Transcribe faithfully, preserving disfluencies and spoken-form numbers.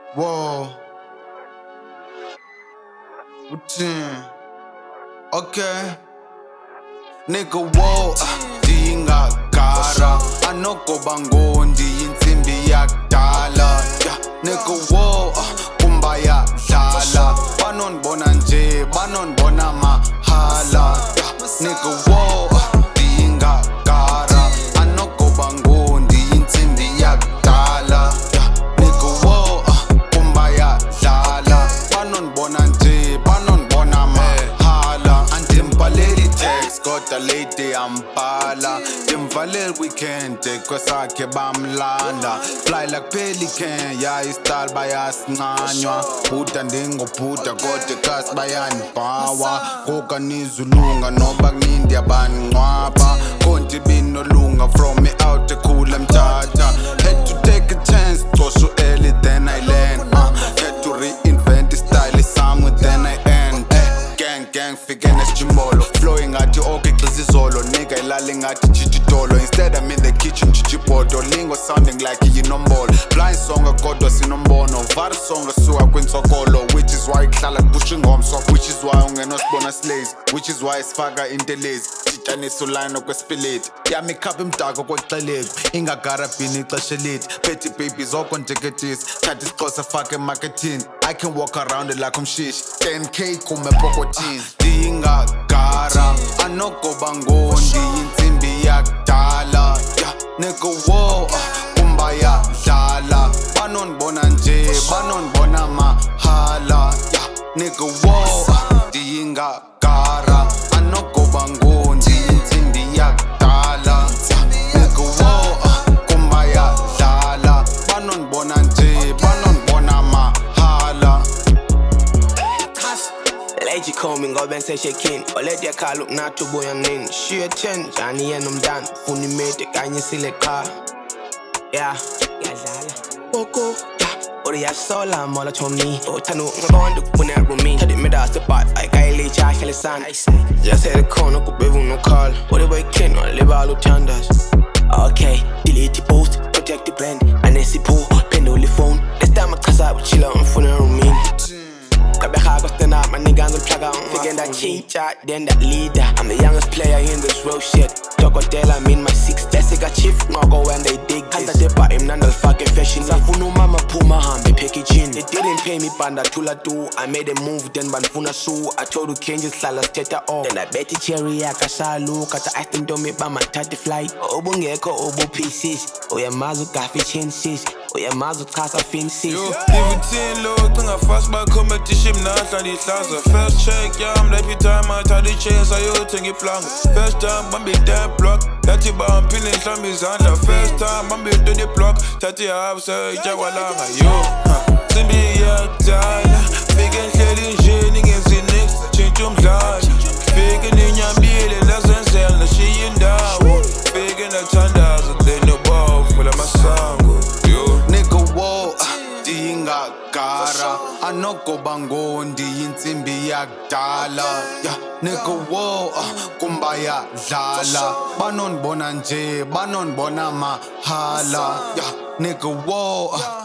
Whoa. Routine. Okay. Nigga, whoa. Dinga gara. Anoko bangondi insimbi yakdala. Yeah. Nigga, whoa. Kumbaya dala. Banon bona nje. Banon bona mahala. Yeah. Nigga, whoa. Dinga gara. Anoko bangondi insimbi yakdala. Yeah. Nigga, whoa. Kumbaya dala. Banon bona nje. Banon bona mahala. Antimpaleli text. Kodwa lady ambala. Timvalel weekend. Kwesakhe bamlanda. Fly like pelican. Ya istyle bayasincanywa. Buda ndingo buda kodwa kasi bayanibhawa. Koka nizulunga noba kunindi abancwaba. Konti binolunga from me out ekhula mthatha. Had to take a chance. Cosho early then I learn. uh, Had to reinvent the style sami then I end. eh, Gang gang fike nesijimbolo. Flowing ngathi okay xizizolo. Nigga ilale ngathi jijidolo. Instead I'm in the kitchen jijibodo. Lingo sounding like yinombolo. Blind song kodwa sinombono. Var song suka kwinsokolo. Which is why ihlala pushing ngomso. Which is why ungenosibona slaves. Which is why sifaka intelezi. Jitaniso line okwespileti. Yami khapha imdaka koxeleko. Ingagara bini ixesha elide. Petty babies okonteketisi. Thatha isixhosa fake emarketini. I can walk around it like umshishi. ten K kume pokotini. Dingagara. Anoko bangondi insimbi yakdala. Yeah. Nigga, whoa. Kumbaya dala. Banon bona nje. Banon bona mahala. Yeah. Nigga, whoa. Dingagara. Anoko bangondi insimbi yakdala. Yeah. Nigga, whoa. Kumbaya dala. Banon bona nje. Banon bona mahala. Lady coming, go and say shaking. Or let your car look not to boy and name. She a ten, Johnny and I'm done. Funny made the guy you see the car. Yeah, yeah, Boko, yeah. Or ya sola, mola chomni. Oh, Tanu, I'm going to put that room in. Had it made us the part. I got a late charge, I san. Just had a corner, could be no call. What if I can or live all of Chandas? Okay, delete the post, protect the brand. And it's the pool, pen only phone. This time I cause I would chill on phone and room in. Kabeha go stand up, my nigga go plug on. Figure that chicha, then that leader. I'm the youngest player in this real shit. Talk tell I'm in my sixth. That's a chief, no go when they dig this. Handa de pa him nandal fucking fashion. Safunu mama puma hambe packaging. They didn't pay me banda tula do. I made a move, then banfuna sue. I told you change sala teta off. Then I bet you cherry akasalu. Kata aston do me by my tatty flight. Obungeko obo pieces. Oya mazu gafi chances. Oya mazu tasa finces. Yo, fifteen low, think I fast by competition. Mnahla lihlaza. First check yami every time I try to chase ayothenga iplanga. First time bambi damn block yathi bampile inhlambi izandla. First time bambi twenty block thathi half seyijakwalanga. Yo simbi yakudala fike ngihleli nje ningenzi next change umdlalo. Fike ninyambile lazenzela nashiya indawo. Fike nathandaza then no fula masango. Yo Nigga, whoa. Dingagara. Anoko bangondi insimbi yakdala. Yeah. Nigga, whoa. Kumbaya dala. Banon bona nje. Banon bona mahala. Yeah. Nigga, whoa.